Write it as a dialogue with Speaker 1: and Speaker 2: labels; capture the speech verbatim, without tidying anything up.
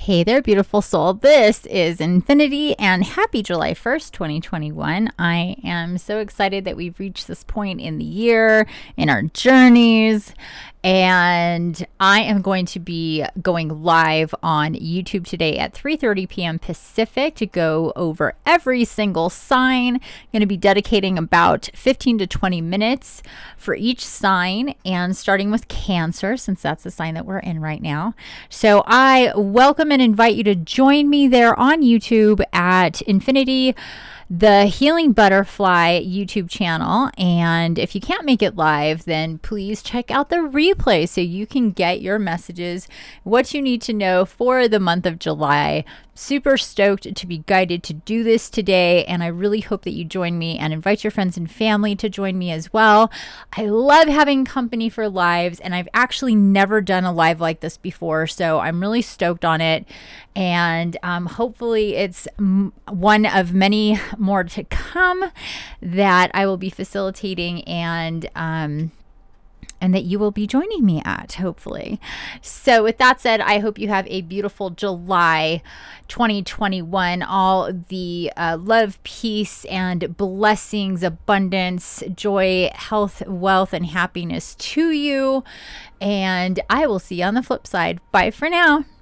Speaker 1: Hey there, beautiful soul. This is Infinity, and happy July first, twenty twenty-one. I am so excited that we've reached this point in the year, in our journeys, and I am going to be going live on YouTube today at three thirty p.m. Pacific to go over every single sign. I'm going to be dedicating about fifteen to twenty minutes for each sign, and starting with Cancer, since that's the sign that we're in right now. So I welcome and invite you to join me there on YouTube at Infinity, the Healing Butterfly YouTube channel. And if you can't make it live, then please check out the replay so you can get your messages, what you need to know for the month of July. Super stoked to be guided to do this today, and I really hope that you join me and invite your friends and family to join me as well. I love having company for lives, and I've actually never done a live like this before, so I'm really stoked on it, and um, hopefully it's m- one of many more to come that I will be facilitating, and um, and that you will be joining me at, hopefully. So with that said, I hope you have a beautiful July twenty twenty-one. All the uh, love, peace, and blessings, abundance, joy, health, wealth, and happiness to you. And I will see you on the flip side. Bye for now.